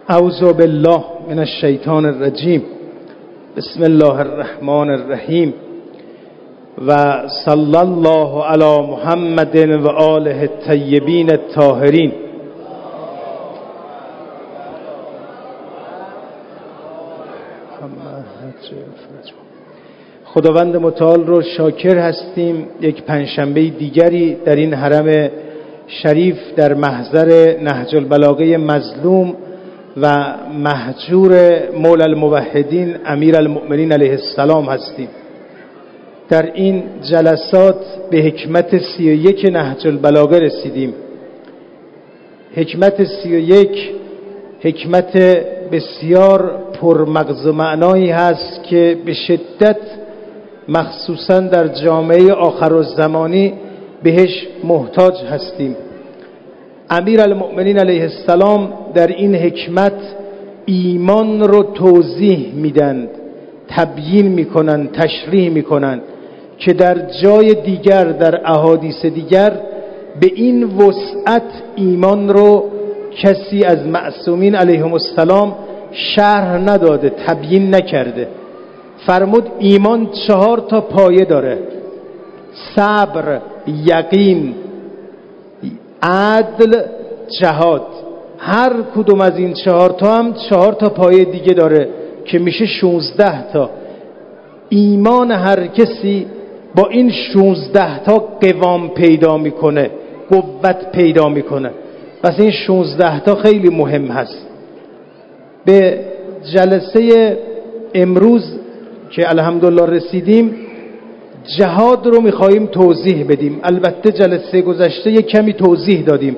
اعوذ بالله من الشیطان الرجیم. بسم الله الرحمن الرحیم و صلی الله علی محمد و آله الطیبین الطاهرین. خداوند متعال رو شاکر هستیم. یک پنجشنبه دیگری در این حرم شریف در محضر نهج البلاغه مظلوم و مهجور مولا الموحدین امیر المؤمنین علیه السلام هستیم. در این جلسات به حکمت 31 نهج البلاغه رسیدیم. حکمت 31 حکمت بسیار پرمغز و معنایی هست که به شدت مخصوصا در جامعه آخرالزمانی بهش محتاج هستیم. امیر المؤمنین علیه السلام در این حکمت ایمان رو توضیح میدن، تبیین میکنن، تشریح میکنن که در جای دیگر در احادیث دیگر به این وسعت ایمان رو کسی از معصومین علیهم السلام شرح نداده، تبیین نکرده. فرمود ایمان 4 پایه داره: صبر، یقین، عدل، جهاد. هر کدوم از این 4 هم 4 پایه دیگه داره که میشه 16 ایمان هر کسی با این 16 قوام پیدا میکنه، قوت پیدا میکنه. پس این 16 خیلی مهم هست. به جلسه امروز که الحمدلله رسیدیم، جهاد رو میخواییم توضیح بدیم. البته جلسه گذشته یک کمی توضیح دادیم.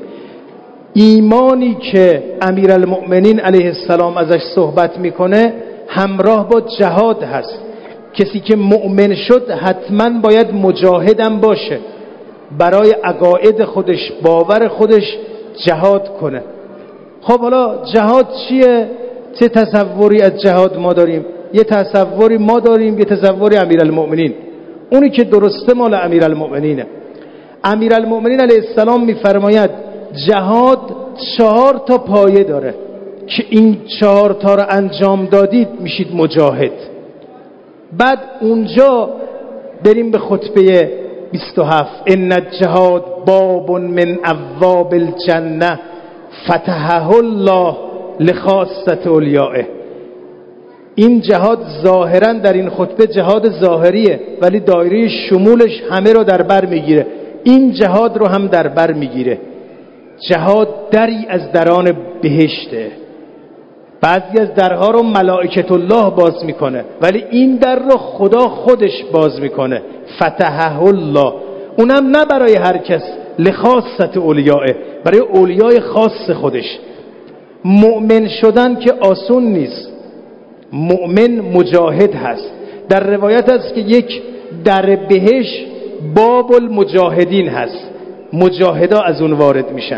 ایمانی که امیرالمؤمنین علیه السلام ازش صحبت میکنه همراه با جهاد هست. کسی که مؤمن شد حتما باید مجاهدم باشه، برای عقاید خودش، باور خودش جهاد کنه. خب حالا جهاد چیه؟ چه تصوری از جهاد ما داریم؟ یه تصوری ما داریم، یه تصوری امیرالمؤمنین. اونی که درسته مال امیرالمؤمنینه. امیرالمؤمنین علیه السلام میفرماید جهاد 4 پایه داره که این 4 رو انجام دادید میشید مجاهد. بعد اونجا بریم به خطبه 27: ان الجهاد باب من ابواب الجنه فتحه الله لخاصه اولیائه. این جهاد ظاهرا در این خطبه جهاد ظاهریه، ولی دایره شمولش همه رو در بر میگیره. این جهاد رو هم در بر میگیره. جهاد دری از دران بهشته. بعضی از درها رو ملائکت الله باز میکنه، ولی این در رو خدا خودش باز میکنه. فتحه الله. اونم نه برای هر کس، لخاصه اولیائه، برای اولیای خاص خودش. مؤمن شدن که آسون نیست. مؤمن مجاهد هست. در روایت هست که یک در بهش باب المجاهدین هست، مجاهدا از اون وارد میشن.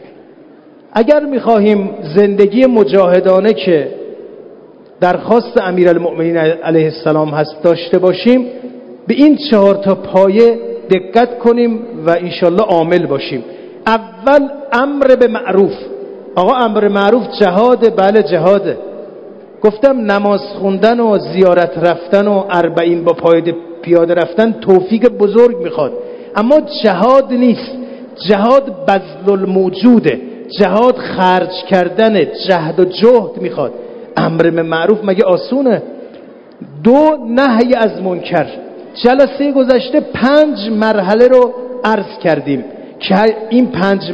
اگر میخواهیم زندگی مجاهدانه که درخواست امیرالمؤمنین علیه السلام هست داشته باشیم، به این 4 پایه دقت کنیم و انشالله عامل باشیم. اول امر به معروف. آقا امر معروف جهاده؟ بله جهاده. گفتم نماز خوندن و زیارت رفتن و 40 با پایه پیاده رفتن توفیق بزرگ میخواد، اما جهاد نیست. جهاد بذل الموجوده، جهاد خرج کردن، جهد و جهد میخواد. امر به معروف مگه آسونه؟ 2 نهی از منکر. جلسه گذشته 5 مرحله رو عرض کردیم که این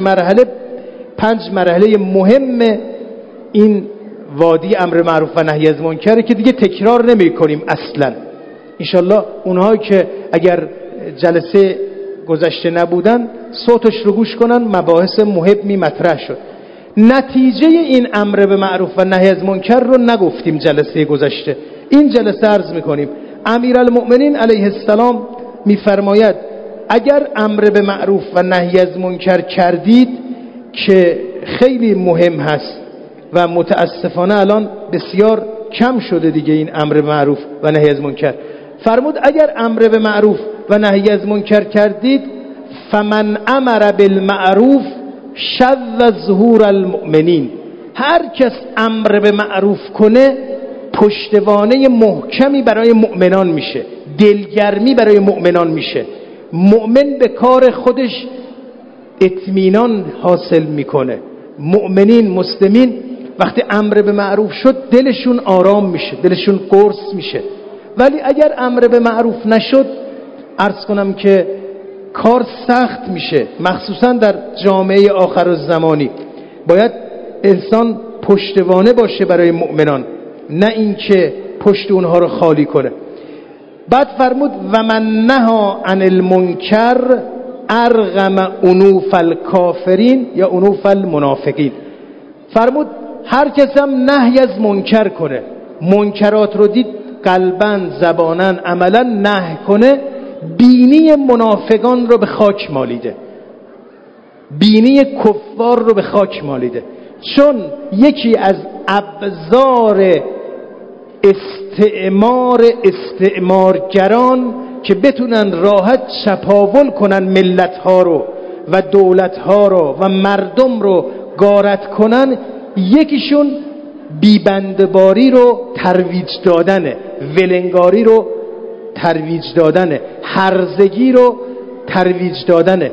5 مرحله مهم این وادی امر معروف و نهی از منکر که دیگه تکرار نمی کنیم اصلا. انشالله اونهایی که اگر جلسه گذشته نبودن صوتش رو گوش کنن، مباحث مهمی مطرح شد. نتیجه این امر به معروف و نهی از منکر رو نگفتیم جلسه گذشته، این جلسه عرض میکنیم. امیرالمؤمنین علیه السلام میفرماید اگر امر به معروف و نهی از منکر کردید، که خیلی مهم هست و متاسفانه الان بسیار کم شده دیگه این امر معروف و نهی از منکر. فرمود اگر امر به معروف و نهی از منکر کردید، فمن امر بالمعروف شذ ظهور المؤمنین، هر کس امر به معروف کنه پشتوانه محکمی برای مؤمنان میشه، دلگرمی برای مؤمنان میشه. مؤمن به کار خودش اطمینان حاصل میکنه. مؤمنین مسلمین وقتی امر به معروف شد دلشون آرام میشه، دلشون قرص میشه. ولی اگر امر به معروف نشد، عرض کنم که کار سخت میشه، مخصوصا در جامعه آخرالزمانی. باید انسان پشتوانه باشه برای مؤمنان، نه اینکه پشت اونها رو خالی کنه. بعد فرمود و من نها عن المنکر ارغم انوف الکافرین یا انوف المنافقین. فرمود هر کس هم نهی از منکر کنه، منکرات رو دید قلباً زباناً عملاً نهی کنه، بینی منافقان رو به خاک مالیده، بینی کفار رو به خاک مالیده. چون یکی از ابزار استعمارگران که بتونن راحت چپاول کنن ملت‌ها رو و دولت‌ها رو و مردم رو غارت کنن، یکیشون بیبندباری رو ترویج دادنه، ولنگاری رو ترویج دادنه، هرزگی رو ترویج دادنه،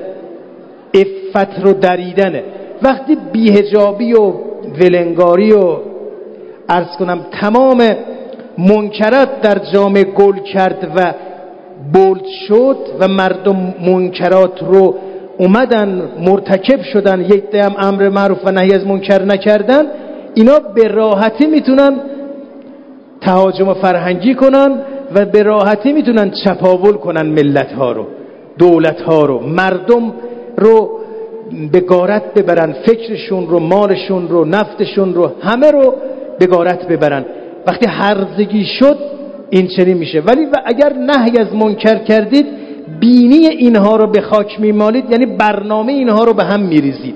عفت رو دریدنه. وقتی بیهجابی و ولنگاری و عرض کنم تمام منکرات در جامعه گل کرد و بولد شد و مردم منکرات رو اومدن مرتکب شدن، یک دم امر معروف و نهی از منکر نکردن، اینا به راحتی میتونن تهاجم فرهنگی کنن و به راحتی میتونن چپاول کنن ملت‌ها رو، دولت‌ها رو، مردم رو به غارت ببرن، فکرشون رو، مالشون رو، نفتشون رو، همه رو به غارت ببرن. وقتی هرزگی شد این چنین میشه. ولی و اگر نهی از منکر کردید، بینی اینها رو به خاک میمالید، یعنی برنامه اینها رو به هم میریزید.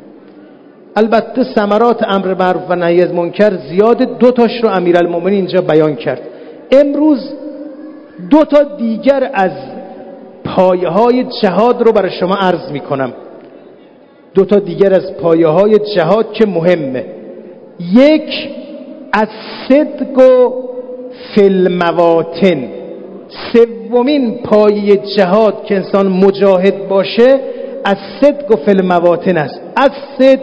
البته ثمرات امر معروف و نهی از منکر زیاد، دو تاش رو امیرالمومنین اینجا بیان کرد. امروز دو تا دیگر از پایه‌های جهاد رو برای شما عرض میکنم. دو تا دیگر از پایه‌های جهاد که مهمه. یک، از صدق و فی المواطن. سومین پایه جهاد که انسان مجاهد باشه از صدق و فی المواطن است. از صدق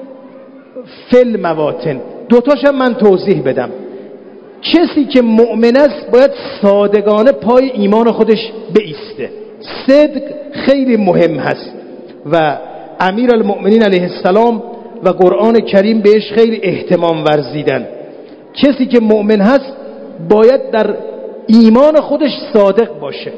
فی المواطن. دوتاش هم من توضیح بدم. کسی که مؤمن است باید صادقانه پای ایمان خودش بایسته. صدق خیلی مهم هست و امیرالمؤمنین علیه السلام و قرآن کریم بهش خیلی اهتمام ورزیدن. کسی که مؤمن هست باید در ایمان خودش صادق باشه،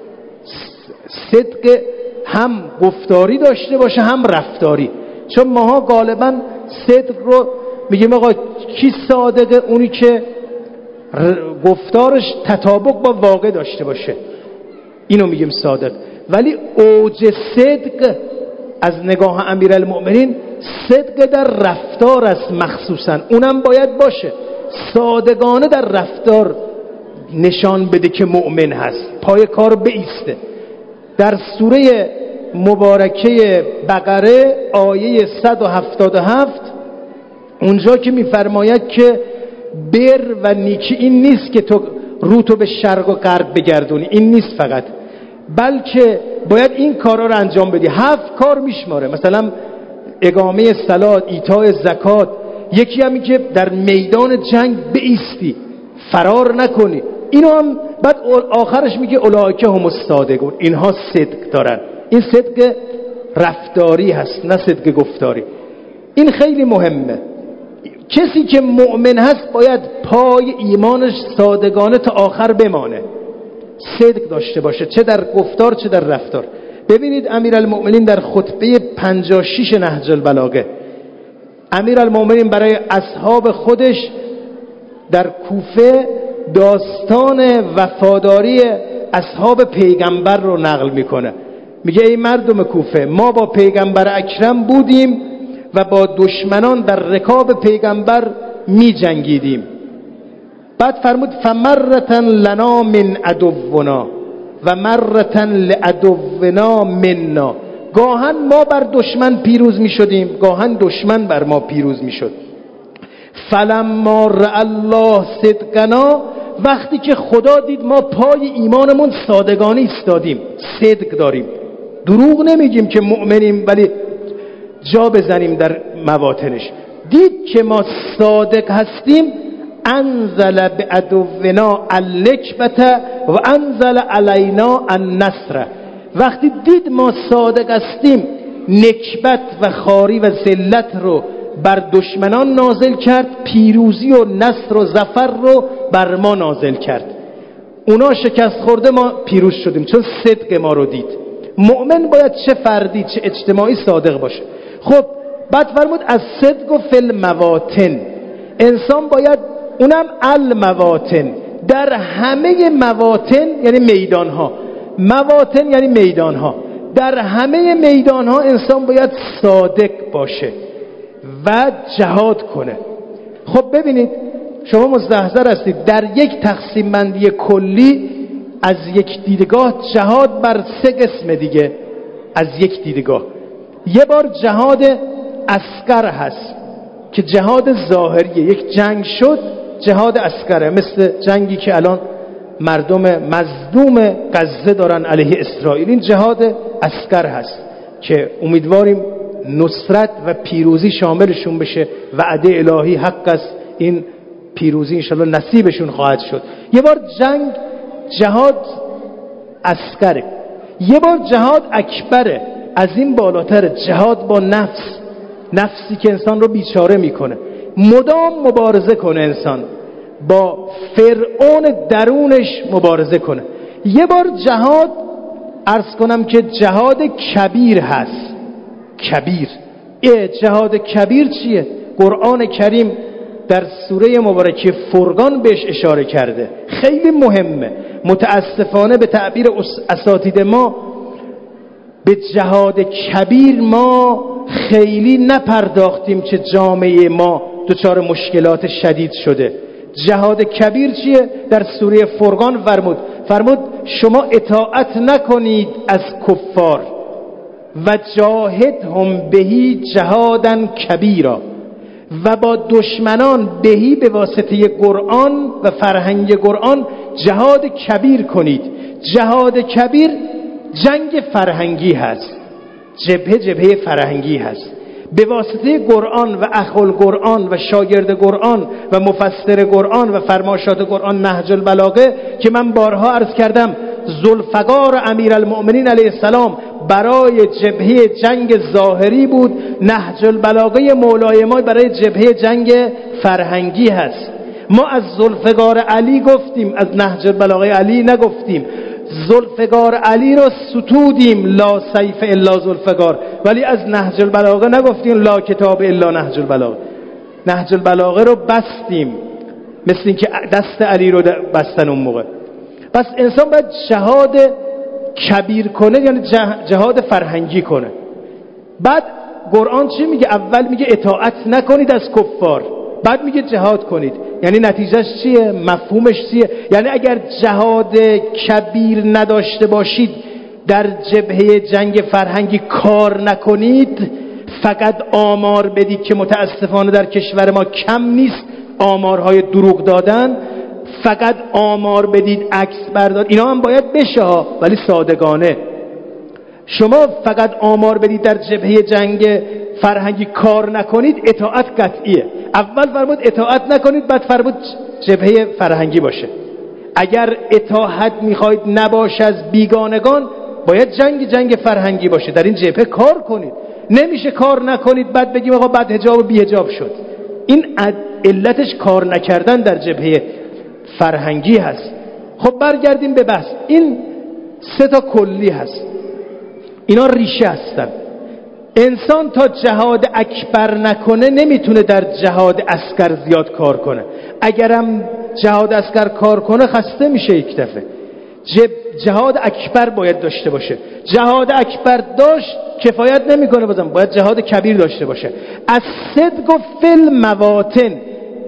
صدق هم گفتاری داشته باشه هم رفتاری. چون ماها غالبا صدق رو میگیم آقا کی صادقه؟ اونی که گفتارش تطابق با واقع داشته باشه، اینو میگیم صادق. ولی اوج صدق از نگاه امیرالمؤمنین صدق در رفتار است، مخصوصا اونم باید باشه، صادقانه در رفتار نشان بده که مؤمن هست، پای کار بایسته. در سوره مبارکه بقره آیه 177 اونجا که میفرماید که بر و نیکی این نیست که تو روتو به شرق و غرب بگردونی، این نیست فقط، بلکه باید این کارا رو انجام بدی. 7 کار میشماره، مثلا اقامه صلات، ایتاء زکات. یکی هم که در میدان جنگ بایستی، فرار نکنی. اینو هم بعد آخرش میگه اولئک هم الصادقون، اینها صدق دارن. این صدق رفتاری هست نه صدق گفتاری. این خیلی مهمه. کسی که مؤمن هست باید پای ایمانش صادقانه تا آخر بمانه، صدق داشته باشه، چه در گفتار چه در رفتار. ببینید امیرالمؤمنین در خطبه 56 نهج البلاغه، امیرالمؤمنین برای اصحاب خودش در کوفه داستان وفاداری اصحاب پیغمبر رو نقل میکنه. میگه ای مردم کوفه، ما با پیغمبر اکرم بودیم و با دشمنان در رکاب پیغمبر می جنگیدیم. بعد فرمود فمرتن لنا من عدونا و مرتن لعدونا منا. گاهن ما بر دشمن پیروز می شدیم، گاهن دشمن بر ما پیروز می شد. فلما رأى الله صدقنا، وقتی که خدا دید ما پای ایمانمون صادقانه ایستادیم، صدق داریم، دروغ نمیگیم که مؤمنیم ولی جا بزنیم در مواطنش، دید که ما صادق هستیم، انزل بعدونا النکبة و انزل علینا النصر. وقتی دید ما صادق هستیم، نکبت و خواری و ذلت رو بر دشمنان نازل کرد، پیروزی و نصر و ظفر رو بر ما نازل کرد. اونا شکست خورده، ما پیروز شدیم چون صدق ما رو دید. مؤمن باید چه فردی چه اجتماعی صادق باشه. خب بعد فرمود از صدق و فی المواطن، انسان باید اونم المواطن، در همه مواطن یعنی میدان ها، مواطن یعنی میدان ها، در همه میدان ها انسان باید صادق باشه و جهاد کنه. خب ببینید شما مستحضر هستید در یک تقسیم بندی کلی از یک دیدگاه جهاد بر 3 قسم دیگه از یک دیدگاه. یه بار جهاد اصغر هست که جهاد ظاهریه، یک جنگ شد جهاد اصغره، مثل جنگی که الان مردم مظلوم غزه دارن علیه اسرائیل، این جهاد اصغر هست که امیدواریم نصرت و پیروزی شاملشون بشه، وعده الهی حق است، این پیروزی انشالله نصیبشون خواهد شد. یه بار جنگ جهاد اصغره، یه بار جهاد اکبره، از این بالاتر جهاد با نفس، نفسی که انسان رو بیچاره میکنه، مدام مبارزه کنه، انسان با فرعون درونش مبارزه کنه. یه بار جهاد عرض کنم که جهاد کبیر هست. کبیر، جهاد کبیر چیه؟ قرآن کریم در سوره مبارکه فرقان بهش اشاره کرده، خیلی مهمه. متاسفانه به تعبیر اساتید ما به جهاد کبیر ما خیلی نپرداختیم که جامعه ما دچار مشکلات شدید شده. جهاد کبیر چیه؟ در سوره فرقان فرمود شما اطاعت نکنید از کفار و جاهدهم بهی جهادا کبیرا، و با دشمنان بهی به واسطه قرآن و فرهنگ قرآن جهاد کبیر کنید. جهاد کبیر جنگ فرهنگی هست، جبهه فرهنگی هست، به واسطه قرآن و اخل قرآن و شاگرد قرآن و مفسر قرآن و فرماشات قرآن، نهج البلاغه که من بارها عرض کردم ذوالفقار امیرالمؤمنین علیه السلام برای جبهه جنگ ظاهری بود، نهج البلاغه مولای ما برای جبهه جنگ فرهنگی هست. ما از ذوالفقار علی گفتیم، از نهج البلاغه علی نگفتیم. ذوالفقار علی رو ستودیم لا سیف الا ذوالفقار، ولی از نهج البلاغه نگفتیم لا کتاب الا نهج البلاغه. نهج البلاغه رو بستیم مثل این که دست علی رو بستن اون موقع. پس انسان باید جهاد کبیر کنه، یعنی جهاد فرهنگی کنه. بعد قرآن چی میگه؟ اول میگه اطاعت نکنید از کفار، بعد میگه جهاد کنید. یعنی نتیجهش چیه؟ مفهومش چیه؟ یعنی اگر جهاد کبیر نداشته باشید، در جبهه جنگ فرهنگی کار نکنید، فقط آمار بدید که متاسفانه در کشور ما کم نیست آمارهای دروغ دادن، فقط آمار بدید، عکس بردار، اینا هم باید بشه ها، ولی صادقانه. شما فقط آمار بدید در جبهه جنگ فرهنگی کار نکنید، اطاعت قطعیه. اول فرمود اطاعت نکنید، بعد فرمود جبهه فرهنگی باشه. اگر اطاعت میخواید نباشه از بیگانگان، باید جنگ فرهنگی باشه، در این جبهه کار کنید. نمیشه کار نکنید بعد بگیم آقا بعد حجاب و بی حجاب شد. این علتش کار نکردن در جبهه فرهنگی هست. خب برگردیم به بحث. این 3 تا کلی هست، اینا ریشه هستن. انسان تا جهاد اکبر نکنه نمیتونه در جهاد اصغر زیاد کار کنه. اگرم جهاد اصغر کار کنه خسته میشه یک دفعه. جهاد اکبر باید داشته باشه. جهاد اکبر داشت کفایت نمیکنه، بازم باید جهاد کبیر داشته باشه. از صدق و فل مواطن،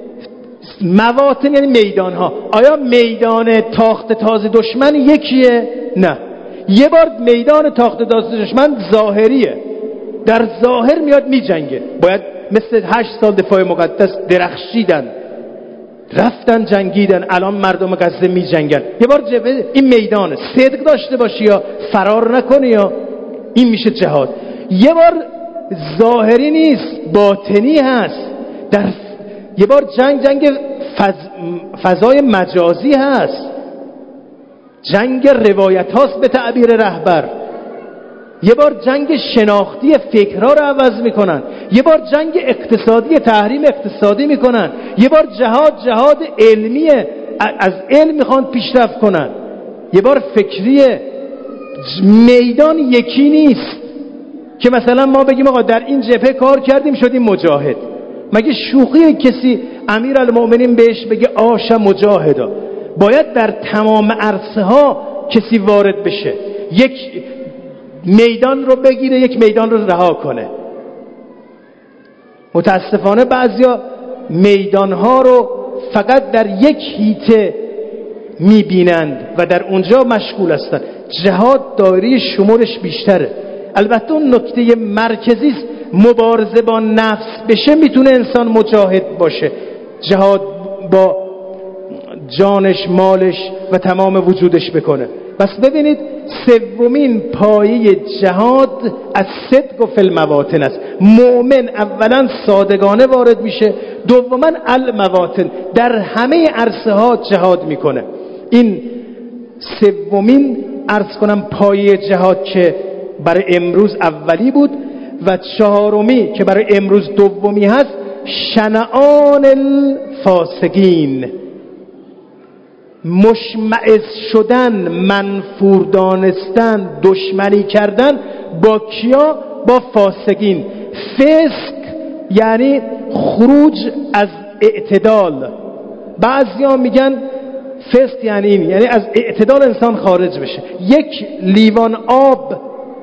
مواطن یعنی میدان ها. آیا میدان تاخت تاز دشمن یکیه؟ نه. یه بار میدان تاخت تاز دشمن ظاهریه، در ظاهر میاد میجنگه، باید مثل 8 سال دفاع مقدس درخشیدن، رفتن جنگیدن، الان مردم غزه می جنگن. یه بار جبهه این میدانه، صدق داشته باشی یا فرار نکنی، یا این میشه جهاد. یه بار ظاهری نیست، باطنی هست. یه بار جنگ فضای مجازی هست، جنگ روایت هاست به تعبیر رهبر. یه بار جنگ شناختی فکرها رو عوض میکنن، یه بار جنگ اقتصادی تحریم اقتصادی میکنن، یه بار جهاد علمیه، از علم میخوان پیشرفت کنن، یه بار فکریه. میدان یکی نیست که مثلا ما بگیم آقا در این جبهه کار کردیم شدیم مجاهد. مگه شوخی کسی امیرالمؤمنین بهش بگه آش مجاهدا؟ باید در تمام عرصه ها کسی وارد بشه، یک میدان رو بگیره، یک میدان رو رها کنه. متاسفانه بعضیا میدان ها رو فقط در یک هیته میبینند و در اونجا مشغول هستند. جهاد دایره شمارش بیشتره. البته اون نکته مرکزی است، مبارزه با نفس بشه میتونه انسان مجاهد باشه، جهاد با جانش، مالش و تمام وجودش بکنه. پس ببینید سومین پایه جهاد از صدق و فی المواطن است. مؤمن اولا صادقانه وارد میشه، دوما المواطن، در همه عرصه ها جهاد میکنه. این سومین عرض کنم پایه جهاد که برای امروز اولی بود، و چهارمی که برای امروز دومی هست شنعان الفاسقین، مشمئز شدن، منفور دانستن، دشمنی کردن با کیا؟ با فاسقین. فسق یعنی خروج از اعتدال. بعضیا میگن فسق یعنی این، یعنی از اعتدال انسان خارج بشه. یک لیوان آب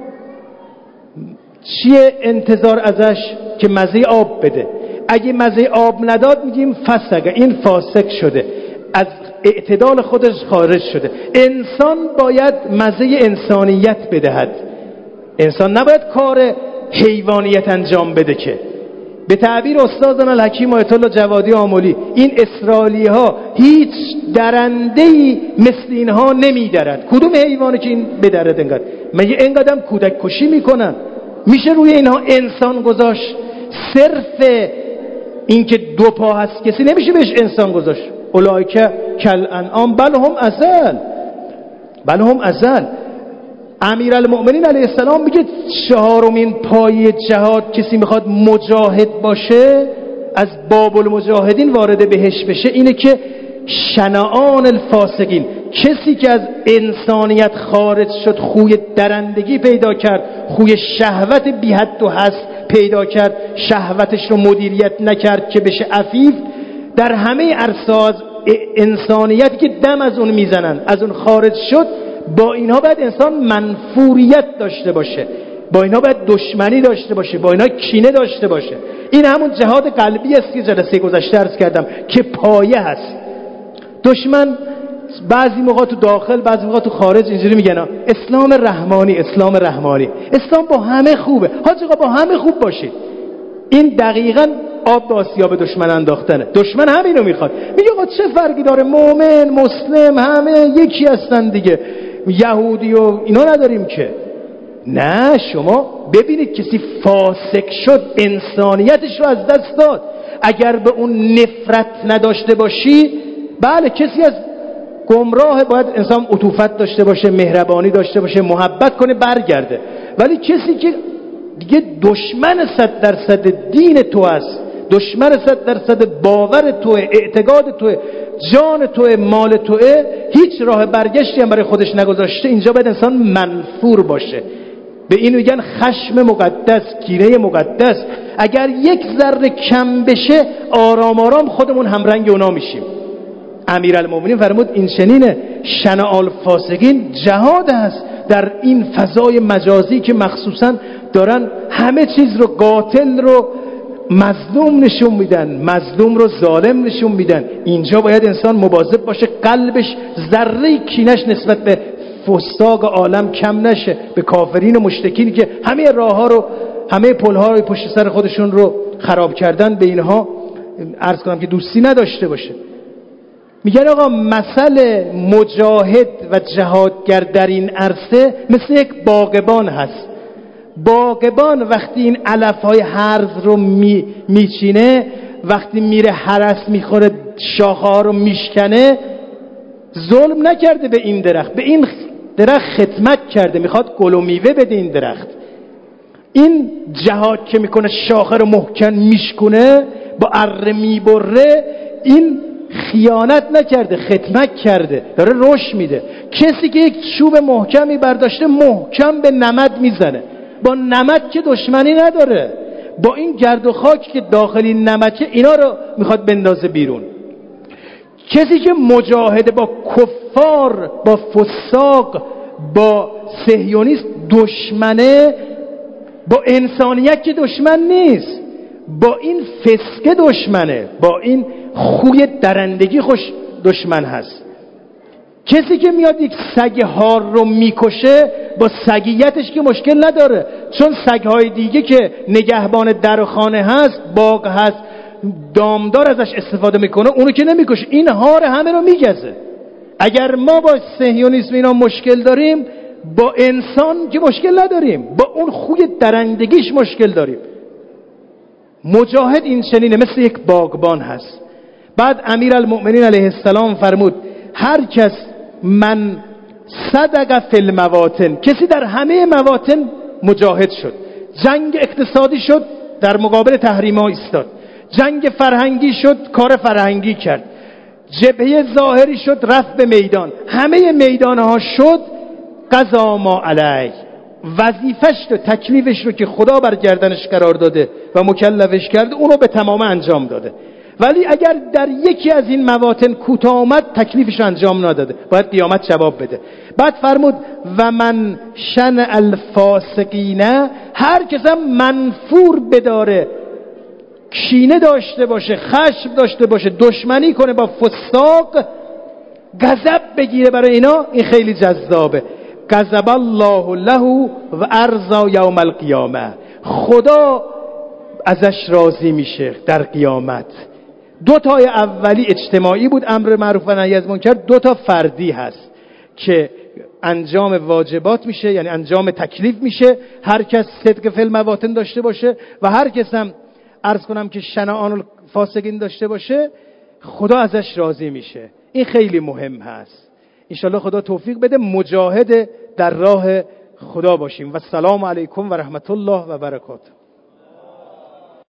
چیه انتظار ازش؟ که مزه آب بده. اگه مزه آب نداد میگیم فسق، این فاسق شده، از اعتدال خودش خارج شده. انسان باید مزه انسانیت بدهد، انسان نباید کار حیوانیت انجام بده. که به تعبیر استادنا الحکیم آیت الله جوادی آملی، این اسرائیلی ها هیچ درنده‌ای مثل اینها نمیدرد. کدوم حیوانی که این بدرد انقدر؟ مگه اینقدر کودک کشی میکنن؟ میشه روی اینها انسان گذاشت؟ صرف این که دو پا هست کسی نمیشه بهش انسان گذاشت. اولئک کالانعام بل هم اضل. امیرالمؤمنین علیه السلام میگه چهارمین پایه جهاد، کسی میخواد مجاهد باشه، از باب المجاهدین وارد بهش بشه، اینه که شنعان الفاسقین، کسی که از انسانیت خارج شد، خوی درندگی پیدا کرد، خوی شهوت بی حد و حصر پیدا کرد، شهوتش رو مدیریت نکرد که بشه عفیف، در همه عرصه انسانیتی که دم از اون میزنن از اون خارج شد. با اینها باید انسان منفوریت داشته باشه، با اینها باید دشمنی داشته باشه، با اینها کینه داشته باشه. این همون جهاد قلبی است که جلسه گذشته عرض کردم که پایه هست. دشمن بعضی موقع تو داخل، بعضی موقع تو خارج اینجوری میگن اسلام رحمانی، اسلام رحمانی، اسلام با همه خوبه. حاج آقا با همه خوب باشید. این دقیقاً آب به آسیاب دشمن انداختنه. دشمن همینو میخواد. میگه آقا چه فرقی داره، مؤمن مسلم همه یکی هستن دیگه، یهودی و اینا نداریم که. نه، شما ببینید کسی فاسق شد، انسانیتش رو از دست داد. اگر به اون نفرت نداشته باشی، بله کسی از گمراه، باید انسان عطوفت داشته باشه، مهربانی داشته باشه، محبت کنه برگرده. ولی کسی که دیگه دشمن 100% دین تو است، دشمن 100% باور توه، اعتقاد توه، جان توه، مال توه، هیچ راه برگشتی هم برای خودش نگذاشته، اینجا باید انسان منفور باشه. به این میگن خشم مقدس، کینه مقدس. اگر یک ذره کم بشه، آرام آرام خودمون همرنگ اونا میشیم. امیرالمؤمنین فرمود این چنینه، شنع الفاسقین جهاد است در این فضای مجازی که مخصوصا دارن همه چیز رو، قاتل رو مظلوم نشون میدن، مظلوم رو ظالم نشون میدن. اینجا باید انسان مواظب باشه قلبش ذره کینش نسبت به فساق عالم کم نشه، به کافرین و مشرکین که همه راه ها رو، همه پل ها رو پشت سر خودشون رو خراب کردن به اینها عرض کنم که دوستی نداشته باشه. میگن آقا مثل مجاهد و جهادگر در این عرصه مثل یک باغبان هست. باغبان وقتی این علفهای هرز رو میچینه، وقتی میره هرس میخوره شاخه ها رو میشکنه، ظلم نکرده به این درخت، به این درخت خدمت کرده، میخواد گل و میوه بده این درخت. این جهاد که میکنه شاخه رو محکم میشکنه، با اره میبره، این خیانت نکرده، خدمت کرده، داره رشد میده. کسی که یک چوب محکمی برداشته محکم به نمد میزنه، با نمد که دشمنی نداره، با این گرد و خاک که داخلی نمده اینا رو میخواد بندازه بیرون. کسی که مجاهده با کفار، با فساق، با صهیونیست دشمنه، با انسانیت که دشمن نیست، با این فسق دشمنه، با این خوی درندگی خوش دشمن هست. کسی که میاد یک سگ هار رو میکشه با سگیتش که مشکل نداره، چون سگهای دیگه که نگهبان در و خانه هست، باغ هست، دامدار ازش استفاده میکنه، اونو که نمیکشه، این هار همه رو میگزه. اگر ما با صهیونیسم اینا مشکل داریم، با انسان که مشکل نداریم، با اون خوی درندگیش مشکل داریم. مجاهد این چنینه، مثل یک باغبان هست. بعد امیرالمؤمنین علیه السلام فرمود هر کس من صدق فی المواطن، کسی در همه مواطن مجاهد شد، جنگ اقتصادی شد در مقابل تحریم ها ایستاد، جنگ فرهنگی شد کار فرهنگی کرد، جبهه ظاهری شد رفت به میدان، همه میدان ها شد، قضا ما علیه، وظیفش رو تکلیفش رو که خدا بر گردنش قرار داده و مکلفش کرده اونو به تمام انجام داده. ولی اگر در یکی از این مواطن کوتاه آمد تکلیفش انجام نداده، باید قیامت جواب بده. بعد فرمود و من شن الفاسقین، هر کس هم منفور بداره، کینه داشته باشه، خشم داشته باشه، دشمنی کنه با فساق، غضب بگیره برای اینا، این خیلی جذابه. غضب الله له و ارضا یوم القیامه، خدا ازش راضی میشه در قیامت. دو تای اولی اجتماعی بود، امر معروف و نهی از منکر، دو تا فردی هست که انجام واجبات میشه، یعنی انجام تکلیف میشه، هر کس صدق فی المواطن داشته باشه و هر کس هم عرض کنم که شنعان الفاسقین داشته باشه، خدا ازش راضی میشه. این خیلی مهم هست. انشالله خدا توفیق بده مجاهد در راه خدا باشیم. و السلام علیکم و رحمت الله و برکاته.